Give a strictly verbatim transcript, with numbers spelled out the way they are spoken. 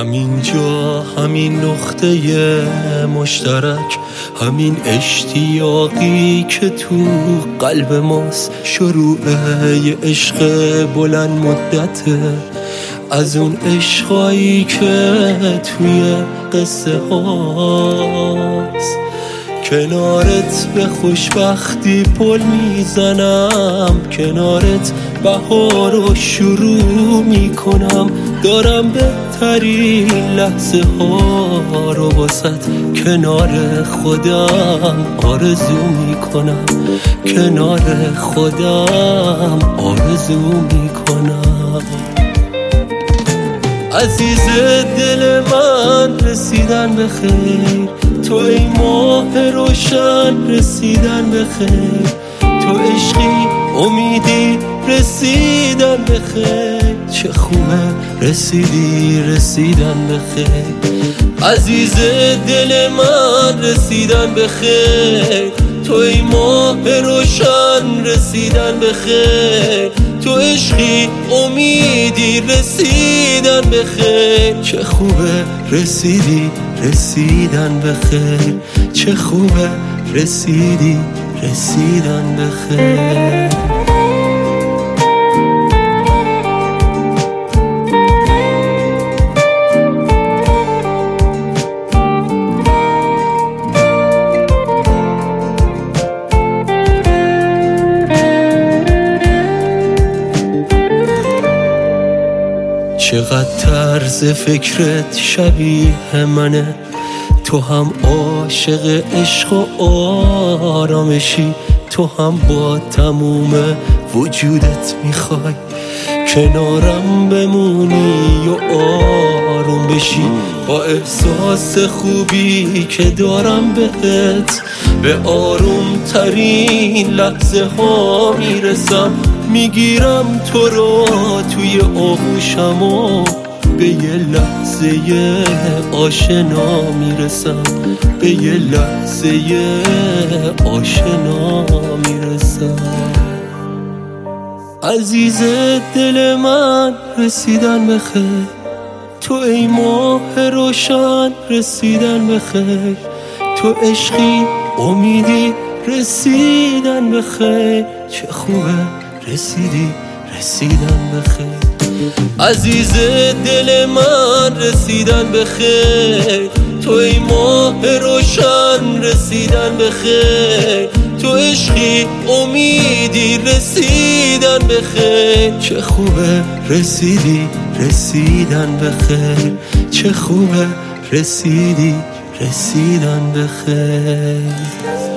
همین جا، همین نقطه مشترک، همین اشتیاقی که تو قلب ماست، شروع یه عشق بلند مدته، از اون عشقایی که توی قصه هاست. کنارت به خوشبختی پل میزنم، کنارت بهار رو شروع میکنم، دارم بهترین لحظه ها رو واسط کنار خودم آرزو میکنم، کنار خودم آرزو میکنم. عزیز دل من رسیدن به خیر، تو ای ماه روشن رسیدن به خیر، تو عشقی امیدی رسیدن به خیر، چه خوبه رسیدی رسیدن به خیر. عزیز دل من رسیدن به خیر، تو ای ماه روشن رسیدن به خیر، تو عشقی امیدی رسیدن به خیر، چه خوبه رسیدی رسیدن به خیر، چه خوبه رسیدی رسیدن به خیر. چقدر طرز فکرت شبیه منه، تو هم عاشق عشق و آرامشی، تو هم با تموم وجودت میخوای کنارم بمونی و آروم بشی، با احساس خوبی که دارم بهت به آروم ترین لحظه ها میرسم، میگیرم تو رو توی آغوشم و به یه لحظه آشنا میرسم، به یه لحظه آشنا میرسم. عزیز دل من رسیدن به خیر، تو ای ماه روشن رسیدن به خیر، تو عشقی امیدی رسیدن به خیر، چه خوبه رسیدی رسیدن به خیر. عزیز دل من رسیدن به خیر، تو ای ماه روشن رسیدن به خیر، تو عشقی امیدی رسیدن به خیر، چه خوبه رسیدی رسیدن به خیر، چه خوبه رسیدی رسیدن به خیر.